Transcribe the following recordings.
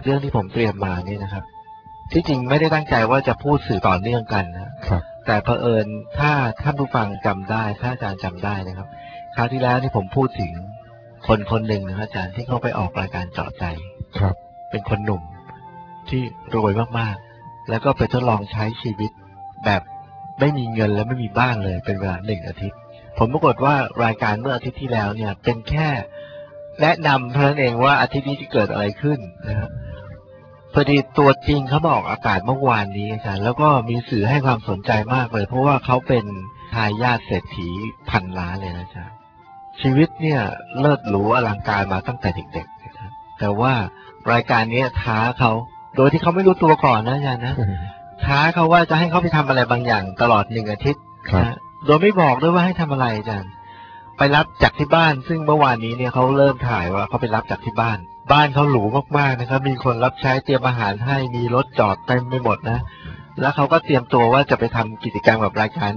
เรื่องที่ผมเตรียมมานี่นะครับที่จริงไม่ได้ตั้งใจว่าจะพูดสื่อต่อเนื่องกันนะครับแต่เผอิญถ้าท่านผู้ฟังจำได้ถ้าอาจารย์จำได้นะครับคราวที่แล้วที่ผมพูดถึงคนคนหนึ่งนะอาจารย์ที่เขาไปออกรายการเจาะใจครับเป็นคนหนุ่มที่รวยมากๆแล้วก็ไปทดลองใช้ชีวิตแบบไม่มีเงินและไม่มีบ้านเลยเป็นเวลา1 อาทิตย์ผมปรากฏว่ารายการเมื่ออาทิตย์ที่แล้วเนี่ยเป็นแค่แนะนำเท่านั้นเองว่าอาทิตย์นี้จะเกิดอะไรขึ้นนะครับพอดีตัวจริงเขาบอกอากาศเมื่อวานนี้อาจารย์แล้วก็มีสื่อให้ความสนใจมากเลยเพราะว่าเขาเป็นทายาทเศรษฐีพันล้านเลยนะอาจารย์ชีวิตเนี่ยเลิศหรูอลังการมาตั้งแต่เด็กๆนะครับแต่ว่ารายการนี้ท้าเขาโดยที่เขาไม่รู้ตัวก่อนนะอาจารย์นะท้าเขาว่าจะให้เขาไปทำอะไรบางอย่างตลอด1 อาทิตย์นะโดยไม่บอกด้วยว่าให้ทำอะไรอาจารย์ไปรับจากที่บ้านซึ่งเมื่อวานนี้เนี่ยเขาเริ่มถ่ายว่าเขาไปรับจากที่บ้านเขาหรูมากๆนะครับมีคนรับใช้เตรียมอาหารให้มีรถจอดเต็มไปหมดนะแล้วเขาก็เตรียมตัวว่าจะไปทำกิจกรรมกับรายการ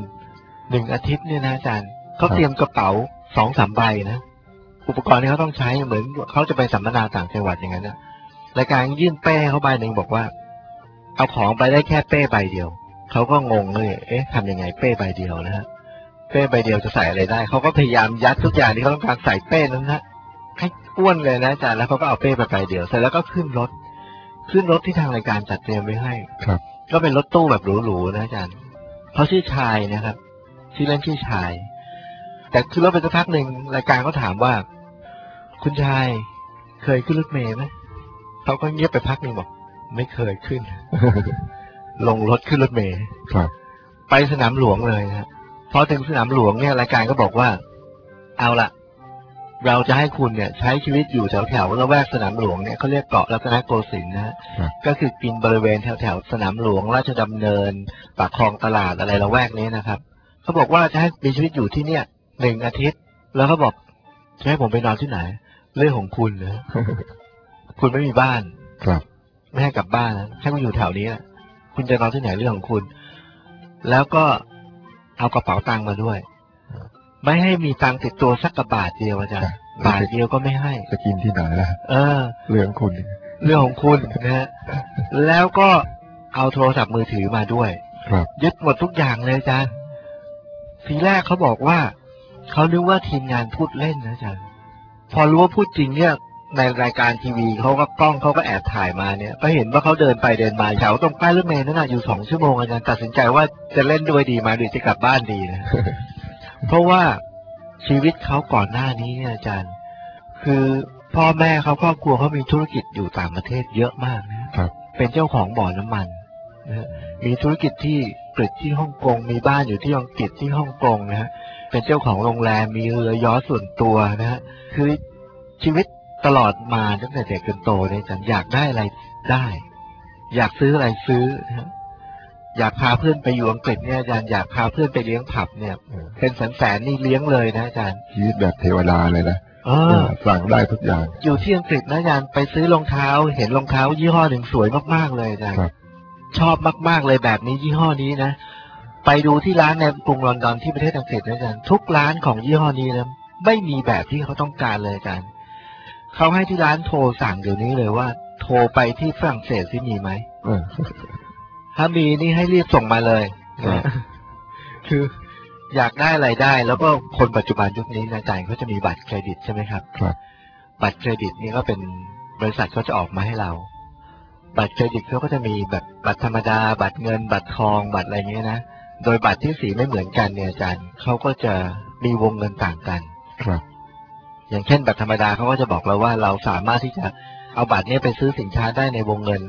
1 อาทิตย์เนี่ยนะอาจารย์เขาเตรียมกระเป๋า2-3 ใบนะอุปกรณ์ที่เขาต้องใช้เหมือนเขาจะไปสัมมนาต่างจังหวัดอย่างนั้นนะรายการยื่นเป้เขาใบหนึ่งบอกว่าเอาของไปได้แค่เป้ใบเดียวเขาก็งงเลยทำยังไงเป้ใบเดียวนะฮะเป้ใบเดียวจะใส่อะไรได้เขาก็พยายามยัดทุกอย่างที่เขาต้องการใส่เป้นั้นนะให้อ้วนเลยนะอาจารย์แล้วเขาก็เอาเป้ไปใบเดียวเสร็จแล้วก็ขึ้นรถที่ทางรายการจัดเตรียมไว้ให้ครับก็เป็นรถตู้แบบหรูๆนะอาจารย์เขาชื่อชายนะครับชื่อเล่นชื่อชายแต่ขึ้นรถไปสักพักหนึ่งรายการเขาถามว่าคุณชายเคยขึ้นรถเมล์ไหมเขาก็เงียบไปพักหนึ่งบอกไม่เคยขึ้น ลงรถขึ้นรถเมล์ไปสนามหลวงเลยนะพอถึงสนามหลวงเนี่ยรายการก็บอกว่าเอาละเราจะให้คุณเนี่ยใช้ชีวิตอยู่แถวๆละแวกสนามหลวงเนี่ยเขาเรียกเกาะรัตนโกสินทร์นะก็คือกินบริเวณแถวๆสนามหลวงราชดำเนินปากคลองตลาดอะไรละแวกนี้นะครับเขาบอกว่าจะให้มีชีวิตอยู่ที่เนี่ย1 อาทิตย์แล้วเขาบอกจะให้ผมไปนอนที่ไหนเรื่องของคุณนะ คุณไม่มีบ้านครับไม่ให้กลับบ้านนะให้คุณอยู่แถวนี้นะคุณจะนอนที่ไหนเรื่องของคุณแล้วก็เอากระเป๋าตังค์มาด้วยไม่ให้มีตังค์ติดตัวสักกระบาทเดียวอาจารย์บาทเดียวก็ไม่ให้จะกินที่ไหนล่ะเรื่องของคุณนะฮะแล้วก็เอาโทรศัพท์มือถือมาด้วยยึดหมดทุกอย่างเลยอาจารย์ทีแรกเขาบอกว่าเขานึกว่าทีมงานพูดเล่นนะอาจารย์พอรู้ว่าพูดจริงเนี่ยในรายการทีวีเขาก็กล้องเขาก็แอบถ่ายมาเนี่ยก็เห็นว่าเขาเดินไปเดินมาแถวตรงป้ายรถเมล์นั่นน่ะอยู่2 ชั่วโมงอาจารย์ตัดสินใจว่าจะเล่นด้วยดีมาหรือจะกลับบ้านดีนะ เพราะว่าชีวิตเขาก่อนหน้านี้เนี่ยอาจารย์คือพ่อแม่เขาครอบครัวเขามีธุรกิจอยู่ต่างประเทศเยอะมากนะครับเป็นเจ้าของบ่อน้ำมันนะมีธุรกิจที่อังกฤษที่ฮ่องกงมีบ้านอยู่ที่อังกฤษที่ฮ่องกงนะฮะเป็นเจ้าของโรงแรมมีเรือยอชต์ส่วนตัวนะฮะคือชีวิตตลอดมาตั้งแต่เด็กจนโตเนี่ยอาจารย์อยากได้อะไรได้อยากซื้ออะไรซื้อนะอยากพาเพื่อนไปอยู่อังกฤษเนี่ยอาจารย์อยากพาเพื่อนไปเลี้ยงผับเนี่ยเป็นแสนนี่เลี้ยงเลยนะอาจารย์ชีวิตแบบเทวดาเลยนะสั่งได้ทุกอย่างอยู่ที่อังกฤษนะอาจารย์ไปซื้อรองเท้าเห็นรองเท้ายี่ห้อหนึ่งสวยมากๆเลยอาจารย์ชอบมากๆเลยแบบนี้ยี่ห้อนี้นะไปดูที่ร้านในกรุงลอนดอนที่ประเทศอังกฤษนะอาจารย์ทุกร้านของยี่ห้อนี้นะไม่มีแบบที่เขาต้องการเลยอาจารย์เขาให้ที่ร้านโทรสั่งเดี๋ยวนี้เลยว่าโทรไปที่ฝรั่งเศสที่มีไหมถ้ามีนี่ให้รีบส่งมาเลยคืออยากได้อะไรได้แล้วก็คนปัจจุบันยุคนี้อาจารย์เขาจะมีบัตรเครดิตใช่ไหมครับบัตรเครดิตนี่ก็เป็นบริษัทเขาจะออกมาให้เราบัตรเครดิตเขาก็จะมีแบบบัตรธรรมดาบัตรเงินบัตรทองบัตรอะไรเงี้ยนะโดยบัตรที่สีไม่เหมือนกันเนี่ยอาจารย์เขาก็จะมีวงเงินต่างกันอย่างเช่นบัตรธรรมดาเขาก็จะบอกเราว่าเราสามารถที่จะเอาบัตรนี้ไปซื้อสินค้าได้ในวงเงิน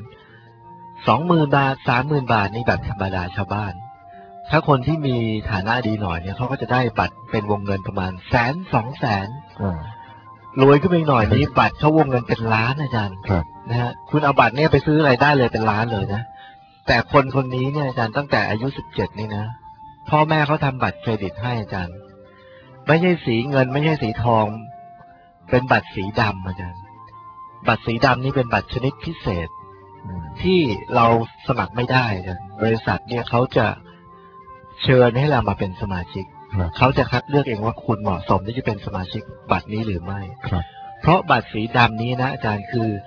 20,000 บาท 30,000 บาทนี่แบบธรรมดาชาวบ้านถ้าคนที่มีฐานะดีหน่อยเนี่ยเขาก็จะได้บัตรเป็นวงเงินประมาณ100,000-200,000รวยขึ้นไปหน่อยนี้บัตรเขาวงเงินเป็นล้านอาจารย์นะฮะคุณเอาบัตรเนี่ยไปซื้ออะไรได้เลยเป็นล้านเลยนะแต่คนนี้เนี่ยอาจารย์ตั้งแต่อายุ17นี่นะพ่อแม่เขาทำบัตรเครดิตให้อาจารย์ไม่ใช่สีเงินไม่ใช่สีทองเป็นบัตรสีดำอาจารย์บัตรสีดำนี่เป็นบัตรชนิดพิเศษที่เราสมัครไม่ได้บริษัทเนี่ยเขาจะเชิญให้เรามาเป็นสมาชิกเขาจะคัดเลือกเองว่าคุณเหมาะสมที่จะเป็นสมาชิกบัตรนี้หรือไม่เพราะบัตรสีดำนี้นะอาจารย์คือ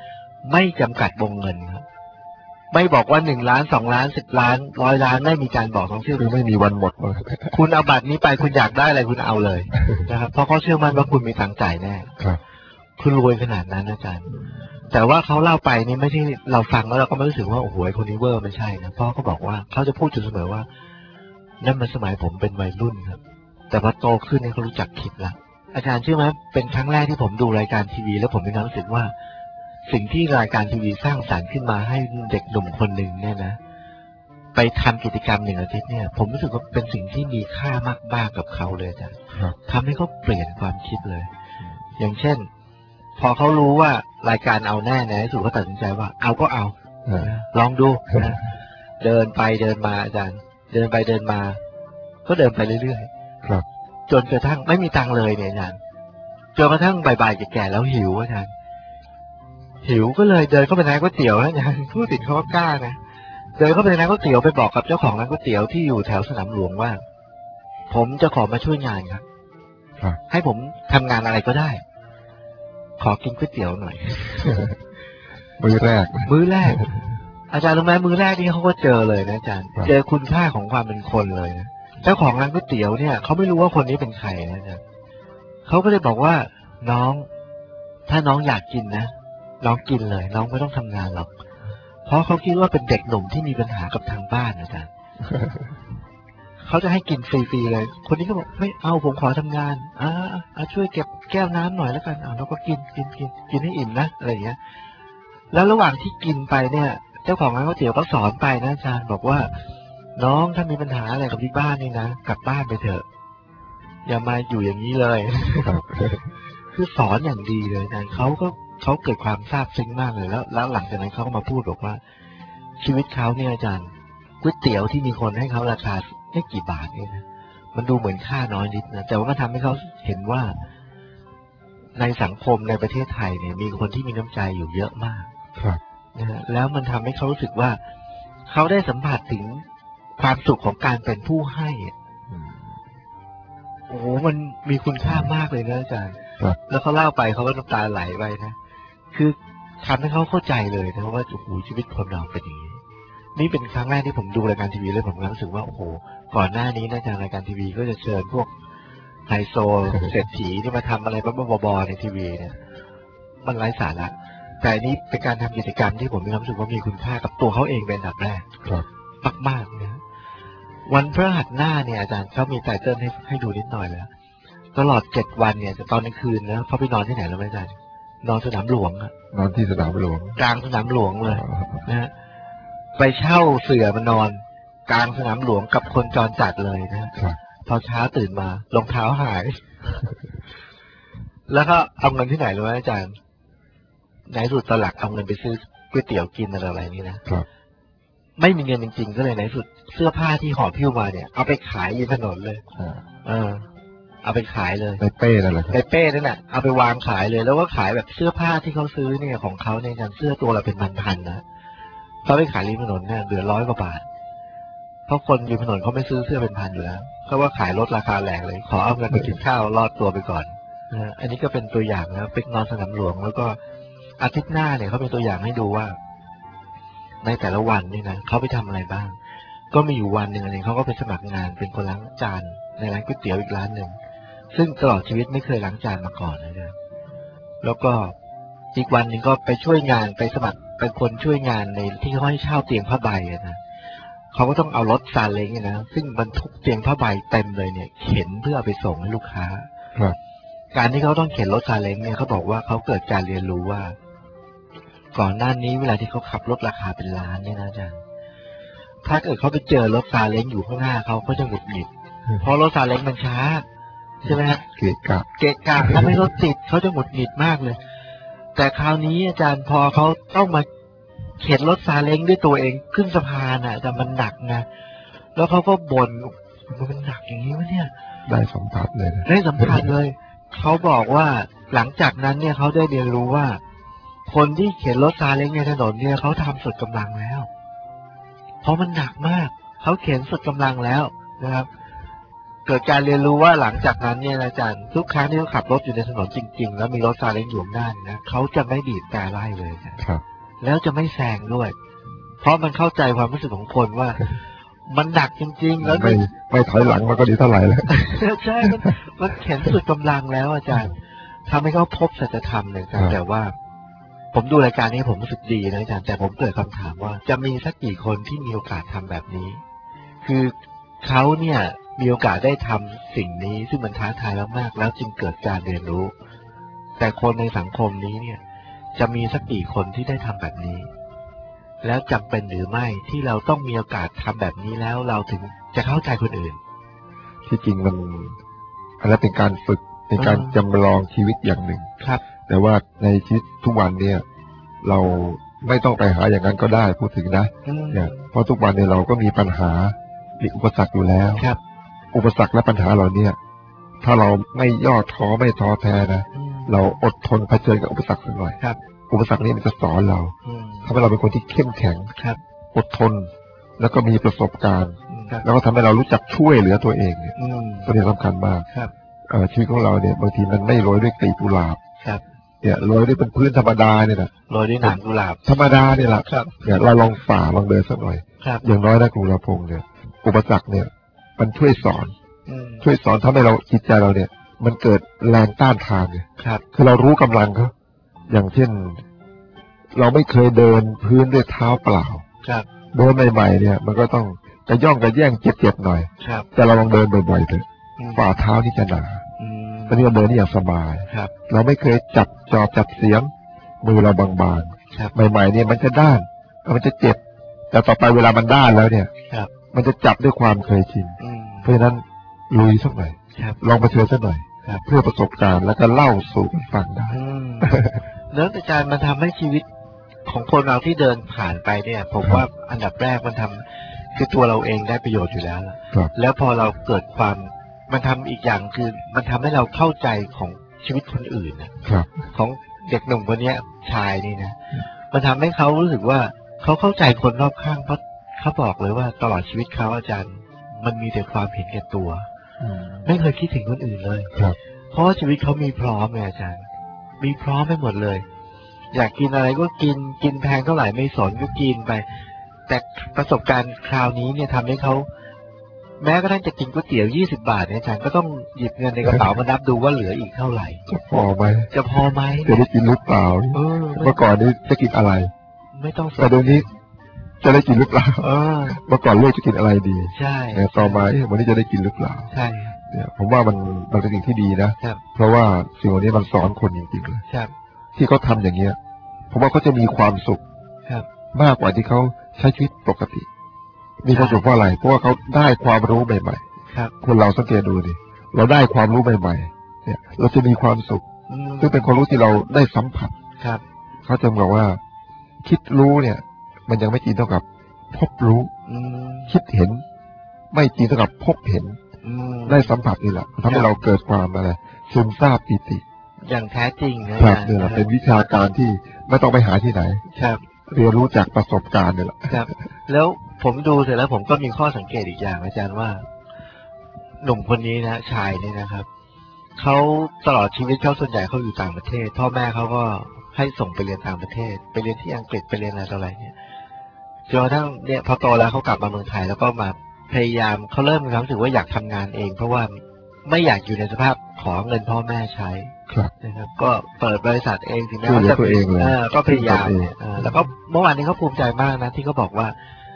ไม่จำกัดวงเงินครับไม่บอกว่า1 ล้าน2 ล้าน10 ล้าน100 ล้านไม่มีการบอกทั้งสิ้นคือไม่มีวันหมดเลยคุณเอาบัตรนี้ไปคุณอยากได้อะไรคุณเอาเลยนะครับเพราะเขาเชื่อมั่นว่าคุณมีตังค์จ่ายแน่ครับคุณรวยขนาดนั้นอาจารย์แต่ว่าเขาเล่าไปนี่ไม่ใช่เราฟังแล้วเราก็ไม่รู้สึกว่าโอ้โหคนนี้เวอร์ไม่ใช่นะเพราะเขาบอกว่าเขาจะพูดอยู่เสมอว่านั่นมันสมัยผมเป็นวัยรุ่นครับแต่พอโตขึ้นเนี่ยเขารู้จักคิดละอาจารย์เชื่อไหมเป็นครั้งแรกที่ผมดูรายการทีวีแล้วผมมีความรู้สึกว่าสิ่งที่รายการทีวีสร้างสรรค์ขึ้นมาให้เด็กหนุ่มคนหนึ่งเนี่ยนะไปทำกิจกรรม1 อาทิตย์เนี่ยผมรู้สึกว่าเป็นสิ่งที่มีค่ามากๆกับเขาเลยอาจารย์ทำให้เขาเปลี่ยนความคิดเลยอย่างเช่นพอเขารู้ว่ารายการเอาแน่ในที่สุดเขาตัดสินใจว่าเอาก็เอาลองดูนะเดินไปเดินมาอาจารย์เดินไปเดินมาก็เดินไปเรื่อยๆครับจนกระทั่งไม่มีตังค์เลยเนี่ยอาจารย์จนกระทั่งบ่ายๆแก่ๆแล้วหิวอาจารย์หิวก็เลยเดินเข้าไปในร้านก๋วยเตี๋ยวนะอาจารย์พูดติดเขาก็กล้านะเดินเข้าไปในร้านก๋วยเตี๋ยวไปบอกกับเจ้าของร้านก๋วยเตี๋ยวที่อยู่แถวสนามหลวงว่าผมจะขอมาช่วยงานครับให้ผมทำงานอะไรก็ได้ขอกินก๋วยเตี๋ยวหน่อยมื้อแรกอาจารย์รู้ไหมมื้อแรกนี่เขาก็เจอเลยนะอาจารย์เจอคุณค่าของความเป็นคนเลยนะเจ้าของร้านก๋วยเตี๋ยวเนี่ยเขาไม่รู้ว่าคนนี้เป็นใครนะอาจารย์เขาก็เลยบอกว่าน้องถ้าน้องอยากกินนะน้องกินเลยน้องไม่ต้องทำงานหรอกเพราะเขาคิดว่าเป็นเด็กหนุ่มที่มีปัญหากับทางบ้านอาจารย์ เขาจะให้กินฟรีๆเลยคนนี้ก็บอกไม่เอาผมขอทำงานช่วยเก็บแก้วน้ำหน่อยแล้วกันแล้วก็กินให้อิ่มนะอะไรอย่างเงี้ยแล้วระหว่างที่กินไปเนี่ยเจ้าของร้านก๋วยเตี๋ยวก็สอนไปนะอาจารย์บอกว่าน้องถ้ามีปัญหาอะไรกับที่บ้านนี่นะกลับบ้านไปเถอะอย่ามาอยู่อย่างนี้เลย คือสอนอย่างดีเลยนะเขาเกิดความซาบซึ้งมากเลยแล้วหลังจากนั้นเขาก็มาพูดบอกว่าชีวิตเขาเนี่ยอาจารย์ก๋วยเตี๋ยวที่มีคนให้เขาราคาไม่กี่บาทเนี่ยนะมันดูเหมือนค่าน้อยนิดนะแต่ว่ามันทำให้เขาเห็นว่าในสังคมในประเทศไทยเนี่ยมีคนที่มีน้ำใจอยู่เยอะมากนะฮะแล้วมันทำให้เขารู้สึกว่าเขาได้สัมผัสถึงความสุขของการเป็นผู้ให้โอ้โหมันมีคุณค่ามากเลยนะอาจารย์แล้วเขาเล่าไปเขาก็น้ำตาไหลไปนะคือทำให้เขาเข้าใจเลยนะว่าโอ้โหชีวิตคนเราเป็นอย่างนี้นี่เป็นครั้งแรกที่ผมดูรายการทีวีเลยผมรู้สึกว่าโอ้โหก่อนหน้านี้นะอาจารย์รายการทีวีก็จะเชิญพวกไฮโซเศรษฐีที่มาทำอะไรบ้าๆบอๆในทีวีเนี่ยมันไร้สาระแต่อันนี้เป็นการทำกิจกรรมที่ผมมีความรู้สึกว่ามีคุณค่ากับตัวเขาเองเป็นอันดับแรกมากๆนะวันพฤหัสหน้าเนี่ยอาจารย์เขามีไตเติ้ลให้ดูนิดหน่อยแล้วตลอด7 วันเนี่ยตอนกลางคืนนะเขาไปนอนที่ไหนแล้วไม่อาจารย์นอนสนามหลวงอะนอนที่สนามหลวงกลางสนามหลวงเลยนะฮะไปเช่าเสื่อมานอนกลางสนามหลวงกับคนจรจัดเลยนะพอเช้าตื่นมารองเท้าหาย แล้วก็เอาเงินที่ไหนรู้ไหมอาจารย์ไหนสุดตลักเอาเงินไปซื้อก๋วยเตี๋ยวกินอะไรนี่นะไม่มีเงินจริงๆก็เลยไหนสุดเสื้อผ้าที่ห่อพิ้วมาเนี่ยเอาไปขายริมถนนเลยเอาไปขายเลยในเป้นั่นแหละในเป้นั่นแหละเอาไปวางขายเลยแล้วก็ขายแบบเสื้อผ้าที่เขาซื้อเนี่ยของเขาในนั้นเสื้อตัวละเป็นพันๆนะเขาไปขายริมถนนเนี่ยเหลือ100 กว่าบาทเพราะคนริมถนนเขาไม่ซื้อเสื้อเป็นพันอยู่แล้วเขาว่าขายลดราคาแรงเลยขอเอาเงินไปกินข้าวรอดตัวไปก่อนอันนี้ก็เป็นตัวอย่างนะเป็นนอนสนามหลวงแล้วก็อาทิตย์หน้าเนี่ยเขาเป็นตัวอย่างให้ดูว่าในแต่ละวันนี่นะเขาไปทำอะไรบ้างก็มีอยู่วันหนึ่งอะไรเขาก็ไปสมัครงานเป็นคนล้างจานในร้านก๋วยเตี๋ยวอีกร้านหนึ่งซึ่งตลอดชีวิตไม่เคยล้างจานมาก่อนเลยแล้วก็อีกวันหนึ่งก็ไปช่วยงานไปสมัครเป็นคนช่วยงานในที่เขาให้เช่าเตียงผ้าใบนะเขาก็ต้องเอารถซาเล้งนะซึ่งบรรทุกเตียงผ้าใบเต็มเลยเนี่ยเข็นเพื่อเอาไปส่งให้ลูกค้าการที่เขาต้องเข็นรถซาเล้งเนี่ยเขาบอกว่าเขาเกิดการเรียนรู้ว่าก่อนหน้านี้เวลาที่เขาขับรถราคาเป็นล้านเนี่ยนะอาจารย์ถ้าเกิดเขาไปเจอรถซาเล้งอยู่ข้างหน้าเขาก็จะหงุดหงิดเพราะรถซาเล้งมันช้าใช่ไหมฮะเกะกะทำให้รถติดเขาจะหงุดหงิดมากเลยแต่คราวนี้อาจารย์พอเขาต้องมาเข็นรถซาเล้งด้วยตัวเองขึ้นสะพานอ่ะแต่มันหนักนะแล้วเขาก็บ่นมันหนักอย่างนี้วะเนี่ยได้สัมผัสเลยได้สัมผัสเลยเขาบอกว่าหลังจากนั้นเนี่ยเขาได้เรียนรู้ว่าคนที่เข็นรถซาเล้งในถนนเนี่ยเขาทำสุดกำลังแล้วเพราะมันหนักมากเขาเข็นสุดกำลังแล้วนะครับเกิดการเรียนรู้ว่าหลังจากนั้นเนี่ยอาจารย์ทุกครั้งที่เขาขับรถอยู่ในถนนจริงๆแล้วมีรถซาเล้งอยู่หน้านะเขาจะไม่บีบแต่ไล่เลยนะครับแล้วจะไม่แซงด้วย เพราะมันเข้าใจความรู้สึกของคนว่า มันหนักจริงๆแล้วไม่ถอยหลังมันก็ดีเท่าไหร่แล้วใช่มันเข็นสุดกำลังแล้วอาจารย์ทำให้เขาพบสัจธรรมเลยครับแต่ว่าผมดูรายการนี้ผมรู้สึกดีนะอาจารย์แต่ผมเกิดคำถามว่าจะมีสักกี่คนที่มีโอกาสทำแบบนี้คือเขาเนี่ยมีโอกาสได้ทำสิ่งนี้ซึ่งมันท้าทายมากๆแล้วจึงเกิดการเรียนรู้แต่คนในสังคมนี้เนี่ยจะมีสักกี่คนที่ได้ทำแบบนี้แล้วจำเป็นหรือไม่ที่เราต้องมีโอกาสทำแบบนี้แล้วเราถึงจะเข้าใจคนอื่นที่จริงมันอันนั้นเป็นการฝึกเป็นการจำลองชีวิตอย่างหนึ่งครับแต่ว่าในชีวิตทุกวันเนี่ยเราไม่ต้องไปหาอย่างนั้นก็ได้พูดถึงนะเนี่ยเพราะทุกวันเนี่ยเราก็มีปัญหามีอุปสรรคอยู่แล้วครับอุปสรรคและปัญหาเราเนี่ยถ้าเราไม่ย่อท้อไม่ท้อแท้นะเราอดทนเผชิญกับอุปสรรคสักหน่อยครับอุปสรรคนี้มันจะสอนเราทำให้เราเป็นคนที่เข้มแข็งอดทนแล้วก็มีประสบการณ์แล้วก็ทำให้เรารู้จักช่วยเหลือตัวเองเนี่ยตัวนี้สำคัญมากชีวิตของเราเนี่ยบางทีมันไม่โรยด้วยกลีบกุหลาบเนี่ยโรยด้วยเป็นพื้นธรรมดาเนี่ยนะโรยด้วยหนามกุหลาบธรรมดาเนี่ยแหละเนี่ยเราลองฝ่าลองเดินสักหน่อยอย่างน้อยนะครูณพงษ์เนี่ยอุปสรรคเนี่ยมันช่วยสอนทำให้เราจิตใจเราเนี่ยมันเกิดแรงต้านทานเนี่ยคือเรารู้กำลังเขาอย่างเช่นเราไม่เคยเดินพื้นด้วยเท้าเปล่าเดินใหม่ๆเนี่ยมันก็ต้องกระย่องกระแย่งเจ็บๆหน่อยแต่เราลองเดินบ่อยๆเถอะฝ่าเท้านี่จะหนาตอนนี้เราเดินนี่อย่างสบายเราไม่เคยจับเสียงมือเราบางๆใหม่ๆเนี่ยมันจะด้านมันจะเจ็บแต่ต่อไปเวลามันด้านแล้วเนี่ยมันจะจับด้วยความเคยชินเพราะฉะนั้นลุยสักหน่อยลองไปเจอสักหน่อยเพื่อประสบการณ์แล้วก็เล่าสู่กันฟังได้แล้วอาจารย์มันทำให้ชีวิตของคนเราที่เดินผ่านไปเนี่ยผมว่าอันดับแรกมันทำคือตัวเราเองได้ประโยชน์อยู่แล้วแล้วพอเราเกิดความมันทำอีกอย่างคือมันทำให้เราเข้าใจของชีวิตคนอื่นของเด็กหนุ่มคนนี้ชายนี่นะมันทำให้เขารู้สึกว่าเขาเข้าใจคนรอบข้างเพราะเขาบอกเลยว่าตลอดชีวิตเขาอาจารย์มันมีแต่ความเห็นแก่ตัวไม่เคยคิดถึงคนอื่นเลยเพราะว่าชีวิตเขามีพร้อมไงอาจารย์มีพร้อมไปหมดเลยอยากกินอะไรก็กินแพงเท่าไหร่ไม่สนก็กินไปแต่ประสบการณ์คราวนี้เนี่ยทำให้เขาแม้กระทั่งจะกินก๋วยเตี๋ยว20 บาทเนี่ยอาจารย์ก็ต้องหยิบเงินในกระเป๋ามานับดูว่าเหลืออีกเท่าไหร่จะพอไหมจะได้กินหรือเปล่าเมื่อก่อนนี้จะกินอะไรไม่ต้องแต่เดี๋ยวนี้จะได้กินหรือเปล่าเมื่อก่อนเลือกจะกินอะไรดีใช่แต่ต่อมาวันนี้จะได้กินหรือเปล่าใช่เนี่ยผมว่ามันเป็นสิ่งที่ดีนะเพราะว่าสิ่งนี้มันสอนคนจริงๆเลยที่เขาทำอย่างเงี้ยผมว่าเขาจะมีความสุขมากกว่าที่เขาใช้ชีวิตปกติมีความสุขเพราะอะไรเพราะว่าเขาได้ความรู้ใหม่ๆคนเราสังเกตดูดิเราได้ความรู้ใหม่ๆเนี่ยเราจะมีความสุขซึ่งเป็นความรู้ที่เราได้สัมผัสเขาจะบอกว่าคิดรู้เนี่ยมันยังไม่จริงเท่ากับพบรู้คิดเห็นไม่จริงเท่ากับพบเห็นได้สัมผัสนี่แหละทำให้เราเกิดความอะไรซึมซาบปิติอย่างแท้จริงนะครับเนี่ยเป็นวิชาการที่ไม่ต้องไปหาที่ไหนเรียนรู้จากประสบการณ์นี่แหละครับแล้วผมดูเสร็จแล้วผมก็มีข้อสังเกตอีกอย่างอาจารย์ว่าหนุ่มคนนี้นะชายนี่นะครับเขาตลอดชีวิตเขาส่วนใหญ่เขาอยู่ต่างประเทศพ่อแม่เขาก็ให้ส่งไปเรียนต่างประเทศไปเรียนที่อังกฤษไปเรียนอะไรต่ออะไรเนี่ยจนกระทั่งเนี่ยพอโตแล้วเขากลับมาเมืองไทยแล้วก็มาพยายามเขาเริ่มมีความรู้สึกว่าอยากทำงานเองเพราะว่าไม่อยากอยู่ในสภาพขอเงินพ่อแม่ใช้นะครับก็เปิดบริษัทเองถึงแม้ว่าจะก็พยายามแล้วก็เมื่อวานนี้เขาภูมิใจมากนะที่เขาบอกว่า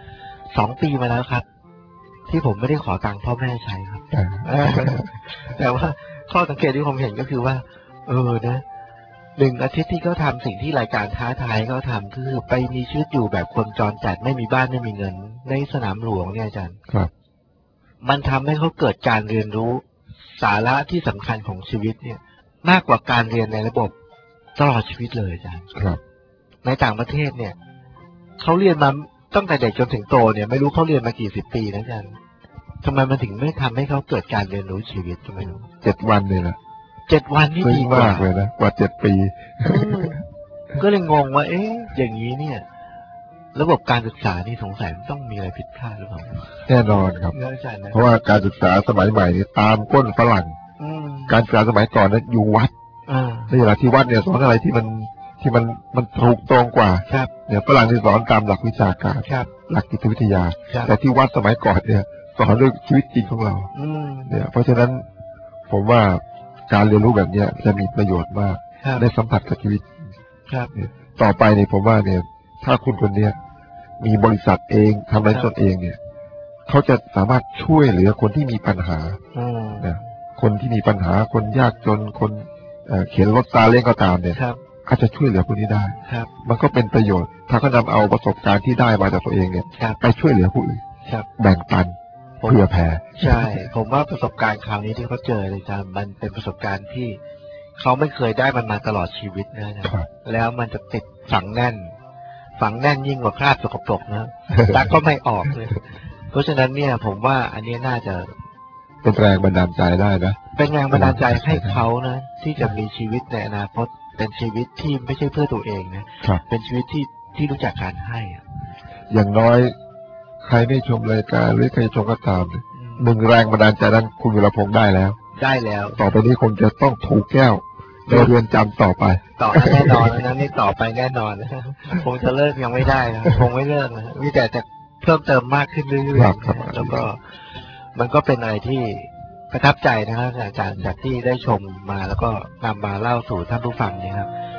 2 ปีมาแล้วครับที่ผมไม่ได้ขอตังค์พ่อแม่ใช้ครับแต่ว่าข้อสังเกตที่ผมเห็นก็คือว่านะ1 อาทิตย์ที่เขาทำสิ่งที่รายการท้าทายเขาทำคือไปมีชีวิตอยู่แบบคนจรจัดไม่มีบ้านไม่มีเงินในสนามหลวงเนี่ยอาจารย์มันทำให้เขาเกิดการเรียนรู้สาระที่สำคัญของชีวิตเนี่ยมากกว่าการเรียนในระบบตลอดชีวิตเลยอาจารย์ในต่างประเทศเนี่ยเขาเรียนมาตั้งแต่เด็กจนถึงโตเนี่ยไม่รู้เขาเรียนมากี่10 ปีนะอาจารย์ทำไมมันถึงไม่ทำให้เขาเกิดการเรียนรู้ชีวิตทำไมรู้ 7 วันเลยนะ 7 วันนี่ดีมากเลยนะกว่า7 ปีก็เลยงงว่าอย่างนี้เนี่ยระบบการศึกษานี่สงสัยต้องมีอะไรผิดพลาดหรือเปล่าแน่นอนครับเพราะว่าการศึกษาสมัยใหม่นี่ตามก้นฝรั่งการศึกษาสมัยก่อนนั้นอยู่วัดนี่แหละที่วัดเนี่ยสอนอะไรที่มันที่มันถูกตรงกว่าเนี่ยฝรั่งที่สอนตามหลักวิชาการหลักจิตวิทยาแต่ที่วัดสมัยก่อนเนี่ยสอนด้วยชีวิตจริงของเราเนี่ยเพราะฉะนั้นผมว่าการเรียนรู้แบบเนี้ยจะมีประโยชน์มากได้สัมผัสกับชีวิตต่อไปเนี่ยผมว่าเนี่ยถ้าคุณคนเนี้ยมีบริษัทเองทำอะไรตนเองเนี่ยเขาจะสามารถช่วยเหลือคนที่มีปัญหาคนที่มีปัญหาคนยากจนคนเข็นรถซาเล้งก็ตามเนี่ยอาจจะช่วยเหลือคนนี้ได้มันก็เป็นประโยชน์ถ้าเขานำเอาประสบการณ์ที่ได้มาจากตัวเองเนี่ยไปช่วยเหลือผู้อื่นแบ่งปันเพื่อแผ่ใช่ ผมว่าประสบการณ์คราวนี้ที่เขาเจอเลยครับมันเป็นประสบการณ์ที่เขาไม่เคยได้มันมาตลอดชีวิตนะครับแล้วมันจะติดฝังแน่นยิ่งกว่าคราบสกปรกนะตักก็ไม่ออกเลยเพราะฉะนั้นเนี่ยผมว่าอันนี้น่าจะเป็นแรงบันดาลใจได้นะเป็นแรงบันดาลใจให้เขานะที่จะมีชีวิตในอนาคตเป็นชีวิตที่ไม่ใช่เพื่อตัวเองนะเป็นชีวิตที่รู้จักการให้อย่างน้อยใครได้ชมรายการหรือใครชมก็ตามหนึ่งแรงบันดาลใจนั้นคุณวีรพงษ์ได้แล้วต่อไปนี้คงจะต้องถูกแก้วในเรือนจำต่อไปแน่นอนนะนี่ต่อไปแน่นอนคงจะเลิกยังไม่ได้นะคงไม่เลิกนะมีแต่จะเพิ่มเติมมากขึ้นเรื่อยๆแล้วก็มันก็เป็นอะไรที่ประทับใจนะครับอาจารย์จากที่ได้ชมมาแล้วก็นำมาเล่าสู่ท่านผู้ฟังนี่ครับ